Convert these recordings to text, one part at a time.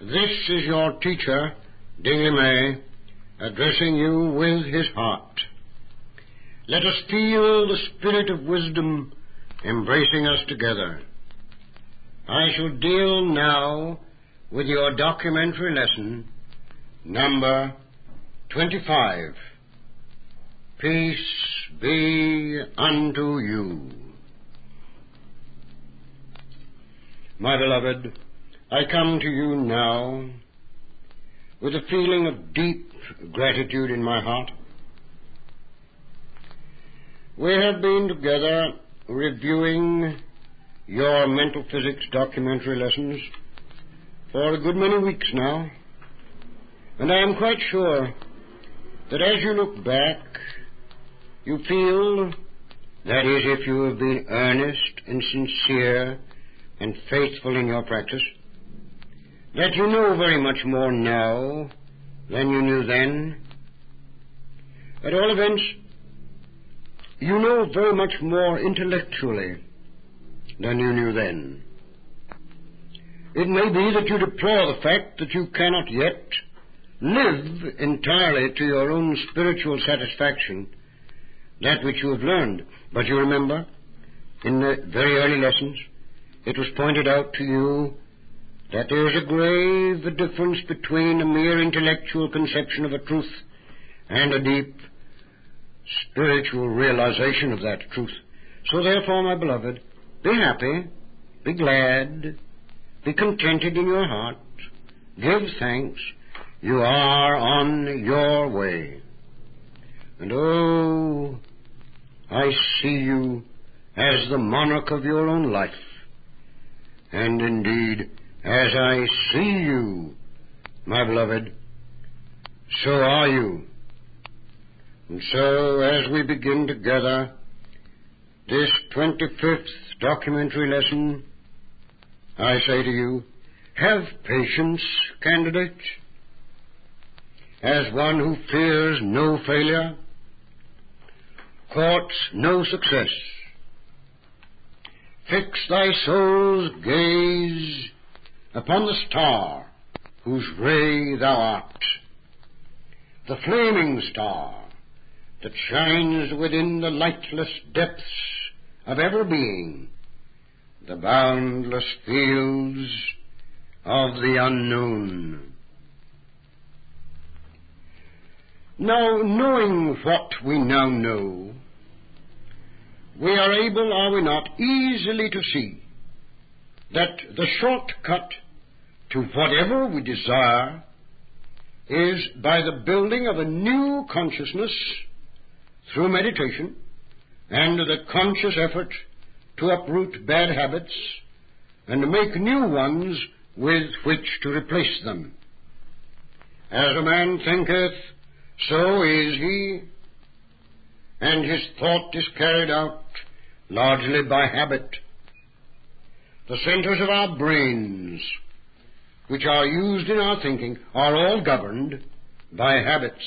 This is your teacher, Dingley May, addressing you with his heart. Let us feel the spirit of wisdom embracing us together. I shall deal now with your documentary lesson, number 25. Peace be unto you. My beloved, I come to you now with a feeling of deep gratitude in my heart. We have been together reviewing your mental physics documentary lessons for a good many weeks now, and I am quite sure that as you look back, you feel, that is, if you have been earnest and sincere and faithful in your practice, that you know very much more now than you knew then. At all events, you know very much more intellectually than you knew then. It may be that you deplore the fact that you cannot yet live entirely to your own spiritual satisfaction that which you have learned. But you remember, in the very early lessons, it was pointed out to you that there is a grave difference between a mere intellectual conception of a truth and a deep spiritual realization of that truth. So therefore, my beloved, be happy, be glad, be contented in your heart, give thanks. You are on your way. And oh, I see you as the monarch of your own life. And indeed, as I see you, my beloved, so are you. And so, as we begin together this 25th documentary lesson, I say to you, have patience, candidate, as one who fears no failure, courts no success. Fix thy soul's gaze upon the star whose ray thou art, the flaming star that shines within the lightless depths of ever being, the boundless fields of the unknown. Now, knowing what we now know, we are able, are we not, easily to see that the shortcut to whatever we desire is by the building of a new consciousness through meditation and the conscious effort to uproot bad habits and to make new ones with which to replace them. As a man thinketh, so is he, and his thought is carried out largely by habit. The centers of our brains, which are used in our thinking, are all governed by habits.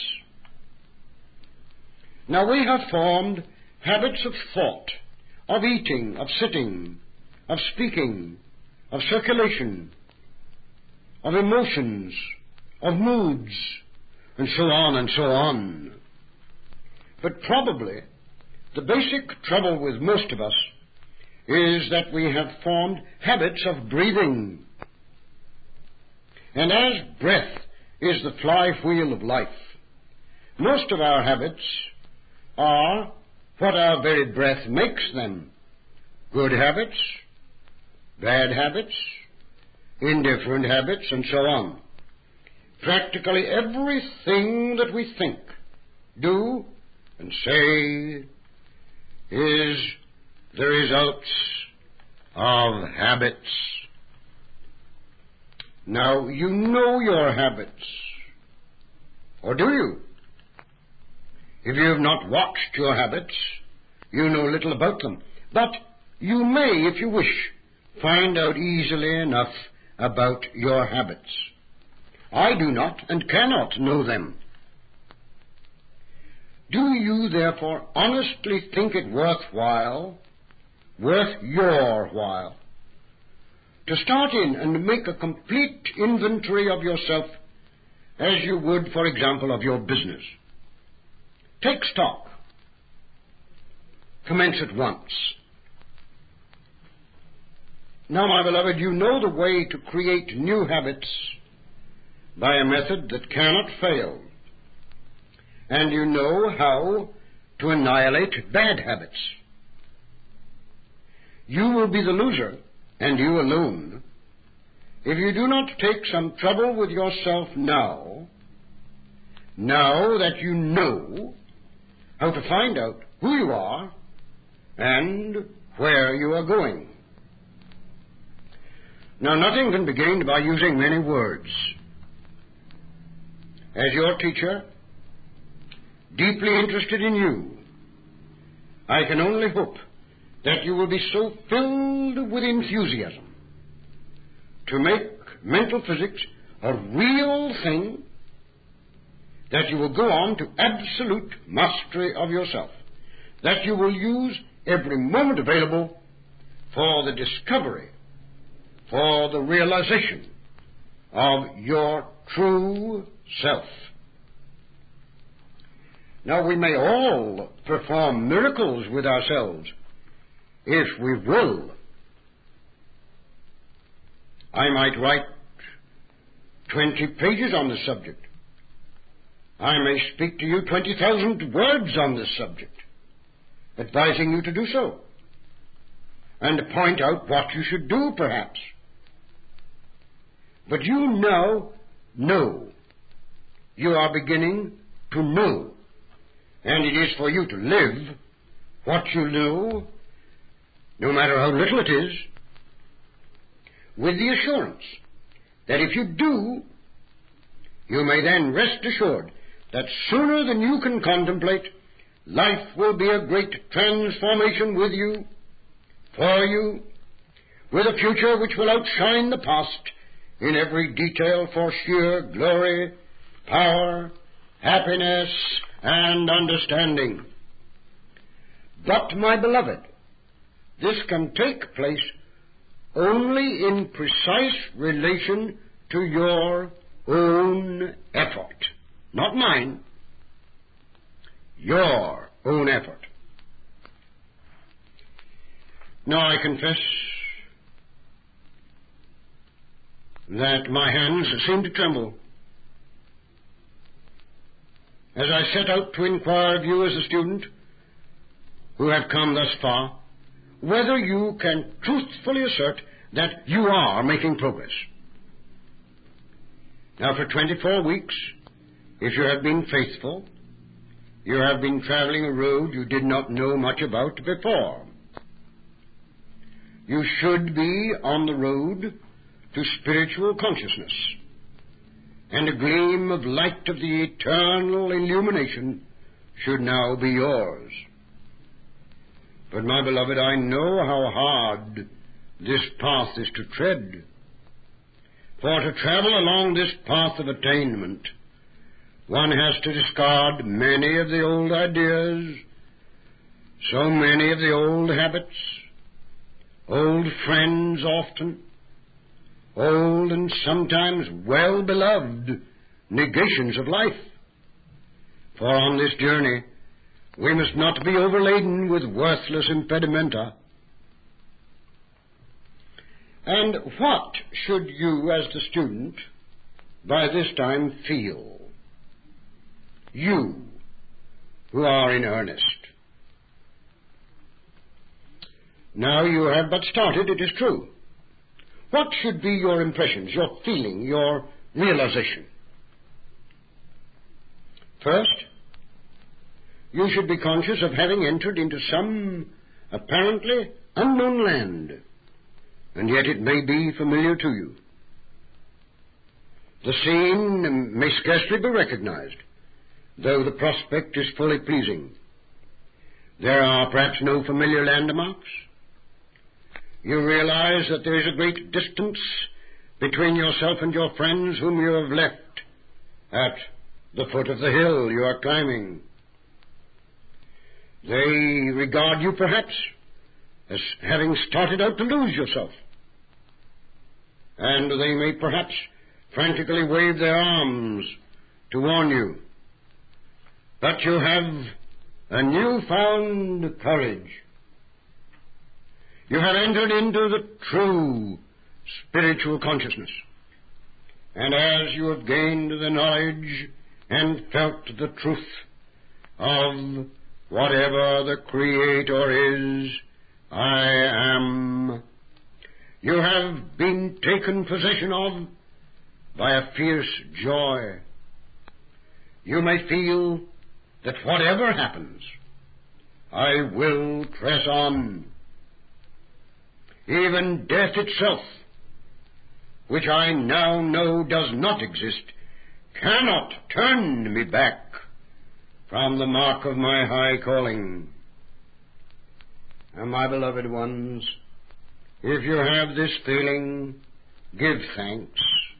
Now we have formed habits of thought, of eating, of sitting, of speaking, of circulation, of emotions, of moods, and so on and so on. But probably the basic trouble with most of us is that we have formed habits of breathing. And as breath is the flywheel of life, most of our habits are what our very breath makes them. Good habits, bad habits, indifferent habits, and so on. Practically everything that we think, do, and say is the results of habits. Now, you know your habits, or do you? If you have not watched your habits, you know little about them. But you may, if you wish, find out easily enough about your habits. I do not and cannot know them. Do you, therefore, honestly think it worth your while, to start in and make a complete inventory of yourself as you would, for example, of your business. Take stock. Commence at once. Now, my beloved, you know the way to create new habits by a method that cannot fail. And you know how to annihilate bad habits. You will be the loser, and you alone, if you do not take some trouble with yourself now that you know how to find out who you are and where you are going. Now, nothing can be gained by using many words. As your teacher, deeply interested in you, I can only hope that you will be so filled with enthusiasm to make mental physics a real thing that you will go on to absolute mastery of yourself, that you will use every moment available for the discovery, for the realization of your true self. Now, we may all perform miracles with ourselves if we will. I might write 20 pages on the subject. I may speak to you 20,000 words on this subject, advising you to do so, and point out what you should do, perhaps. But you now know. You are beginning to know. And it is for you to live what you know, no matter how little it is, with the assurance that if you do, you may then rest assured that sooner than you can contemplate, life will be a great transformation with you, for you, with a future which will outshine the past in every detail for sheer glory, power, happiness, and understanding. But, my beloved, this can take place only in precise relation to your own effort. Not mine. Your own effort. Now, I confess that my hands seem to tremble as I set out to inquire of you as a student who have come thus far, whether you can truthfully assert that you are making progress. Now, for 24 weeks, if you have been faithful, you have been traveling a road you did not know much about before. You should be on the road to spiritual consciousness, and a gleam of light of the eternal illumination should now be yours. But, my beloved, I know how hard this path is to tread. For to travel along this path of attainment, one has to discard many of the old ideas, so many of the old habits, old friends often, old and sometimes well-beloved negations of life. For on this journey, we must not be overladen with worthless impedimenta. And what should you, as the student, by this time feel? You, who are in earnest. Now you have but started, it is true. What should be your impressions, your feeling, your realization? First, you should be conscious of having entered into some apparently unknown land, and yet it may be familiar to you. The scene may scarcely be recognized, though the prospect is fully pleasing. There are perhaps no familiar landmarks. You realize that there is a great distance between yourself and your friends whom you have left at the foot of the hill you are climbing. They regard you perhaps as having started out to lose yourself. and they may perhaps frantically wave their arms to warn you. But you have a newfound courage. You have entered into the true spiritual consciousness, and as you have gained the knowledge and felt the truth of whatever the Creator is, I am, you have been taken possession of by a fierce joy. You may feel that whatever happens, I will press on. Even death itself, which I now know does not exist, cannot turn me back from the mark of my high calling. And my beloved ones, if you have this feeling, give thanks.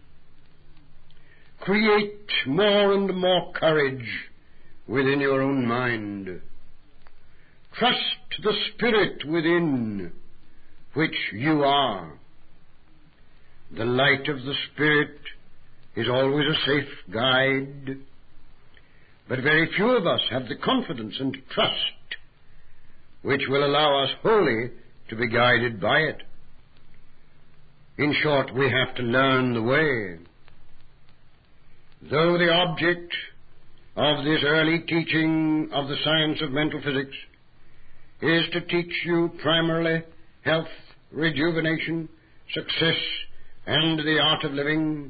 Create more and more courage within your own mind. Trust the Spirit within which you are. The light of the Spirit is always a safe guide, but very few of us have the confidence and trust which will allow us wholly to be guided by it. In short, we have to learn the way. Though the object of this early teaching of the science of mental physics is to teach you primarily health, rejuvenation, success, and the art of living,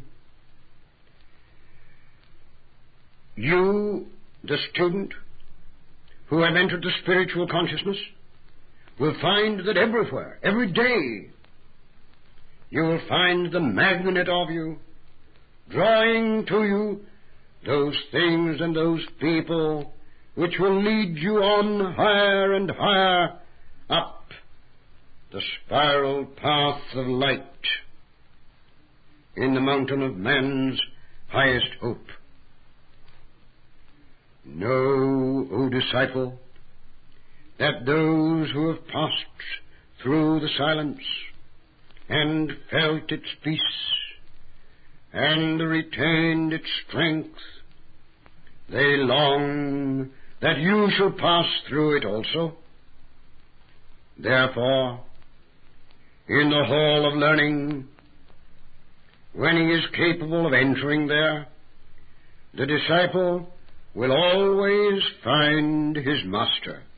you, the student, who have entered the spiritual consciousness, will find that everywhere, every day, you will find the magnet of you, drawing to you those things and those people which will lead you on higher and higher up the spiral path of light in the mountain of man's highest hope. Know, O disciple, that those who have passed through the silence and felt its peace and retained its strength, they long that you shall pass through it also. Therefore, in the hall of learning, when he is capable of entering there, the disciple will always find his master.